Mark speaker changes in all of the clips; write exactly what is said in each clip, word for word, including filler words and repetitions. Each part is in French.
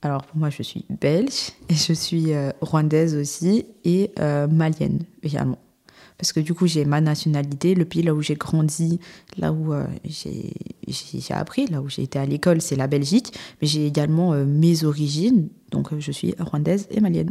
Speaker 1: Alors pour moi, je suis belge et je suis euh, rwandaise aussi et euh, malienne également. Parce que du coup, j'ai ma nationalité, le pays là où j'ai grandi, là où euh, j'ai, j'ai, j'ai appris, là où j'ai été à l'école, c'est la Belgique. Mais j'ai également euh, mes origines, donc euh, je suis rwandaise et malienne.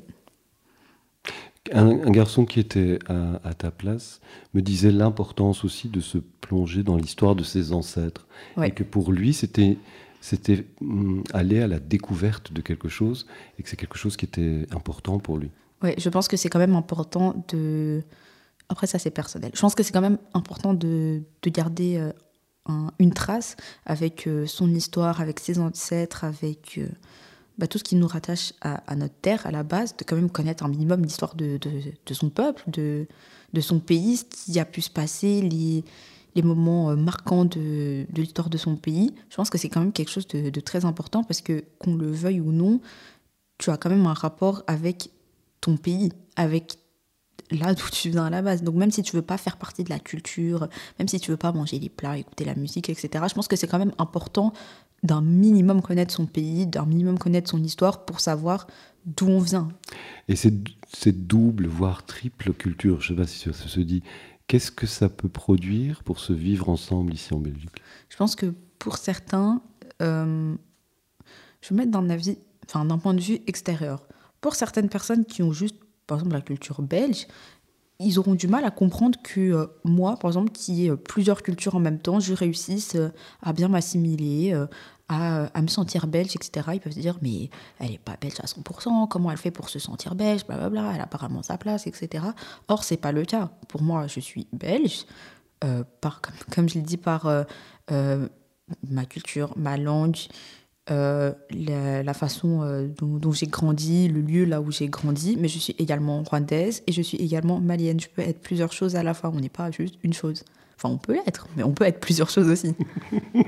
Speaker 2: Un, un garçon qui était à, à ta place me disait l'importance aussi de se plonger dans l'histoire de ses ancêtres. Et
Speaker 1: Ouais,
Speaker 2: que pour lui, c'était, c'était hum, aller à la découverte de quelque chose et que c'est quelque chose qui était important pour lui.
Speaker 1: ouais, je pense que c'est quand même important de... Après, ça, c'est personnel. Je pense que c'est quand même important de, de garder euh, un- une trace avec euh, son histoire, avec ses ancêtres, avec euh, bah, tout ce qui nous rattache à, à notre terre, à la base, de quand même connaître un minimum l'histoire de, de, de son peuple, de, de son pays, ce qui a pu se passer, les, les moments euh, marquants de, de l'histoire de son pays. Je pense que c'est quand même quelque chose de, de très important parce que, qu'on le veuille ou non, tu as quand même un rapport avec ton pays, avec là d'où tu viens à la base. Donc même si tu veux pas faire partie de la culture, même si tu veux pas manger les plats, écouter la musique, et cetera, je pense que c'est quand même important d'un minimum connaître son pays, d'un minimum connaître son histoire pour savoir d'où on vient.
Speaker 2: Et cette, cette double, voire triple culture, je ne sais pas si ça se dit, qu'est-ce que ça peut produire pour se vivre ensemble ici en Belgique?
Speaker 1: Je pense que pour certains, euh, je vais mettre d'un avis, enfin d'un point de vue extérieur. Pour certaines personnes qui ont juste, par exemple, la culture belge, ils auront du mal à comprendre que euh, moi, par exemple, qui ai euh, plusieurs cultures en même temps, je réussisse euh, à bien m'assimiler, euh, à, à me sentir belge, et cetera. Ils peuvent se dire, mais elle n'est pas belge à cent pour cent, comment elle fait pour se sentir belge, blablabla, elle a apparemment sa place, et cetera. Or, c'est pas le cas. Pour moi, je suis belge, euh, par, comme, comme je l'ai dit, par euh, euh, ma culture, ma langue, euh, la, la façon euh, dont, dont j'ai grandi, le lieu là où j'ai grandi, mais je suis également rwandaise et je suis également malienne. Je peux être plusieurs choses à la fois, on n'est pas juste une chose. Enfin, on peut l'être, mais on peut être plusieurs choses aussi.